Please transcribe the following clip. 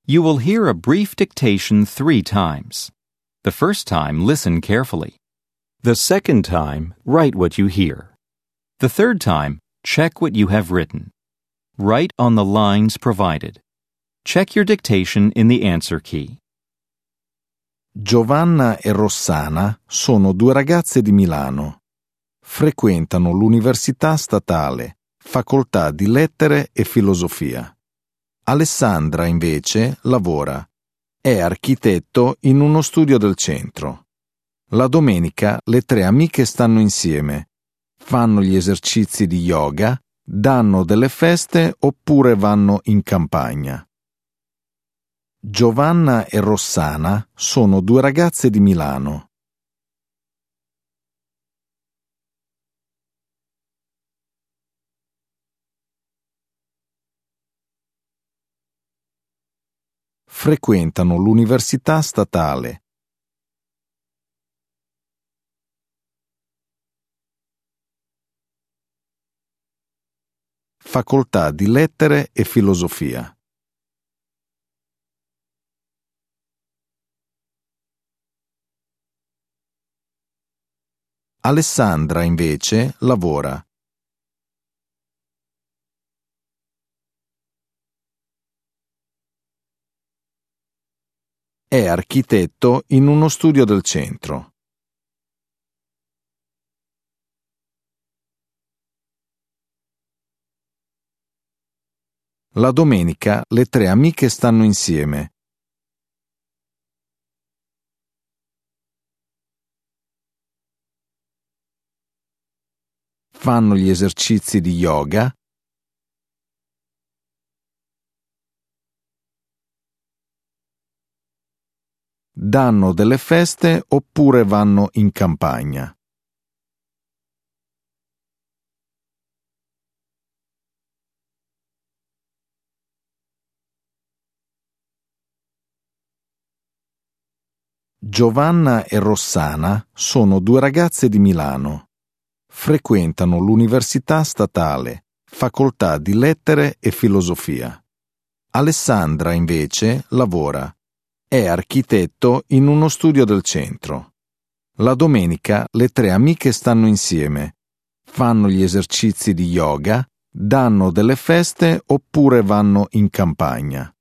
You will hear a brief dictation 3 times. The first time, listen carefully. The second time, write what you hear. The third time, check what you have written. Write on the lines provided. Check your dictation in the answer key. Giovanna e Rossana sono 2 ragazze di Milano. Frequentano l'Università Statale, Facoltà di Lettere e Filosofia. Alessandra, invece, lavora. È architetto in uno studio del centro. La domenica le 3 amiche stanno insieme. Fanno gli esercizi di yoga, danno delle feste oppure vanno in campagna. Giovanna e Rossana sono 2 ragazze di Milano. Frequentano l'Università Statale. Facoltà di Lettere e Filosofia. Alessandra, invece, lavora. È architetto in uno studio del centro. La domenica le 3 amiche stanno insieme. Fanno gli esercizi di yoga. Danno delle feste oppure vanno in campagna. Giovanna e Rossana sono 2 ragazze di Milano. Frequentano l'Università Statale, Facoltà di Lettere e Filosofia. Alessandra, invece, lavora. È architetto in uno studio del centro. La domenica le 3 amiche stanno insieme. Fanno gli esercizi di yoga, danno delle feste oppure vanno in campagna.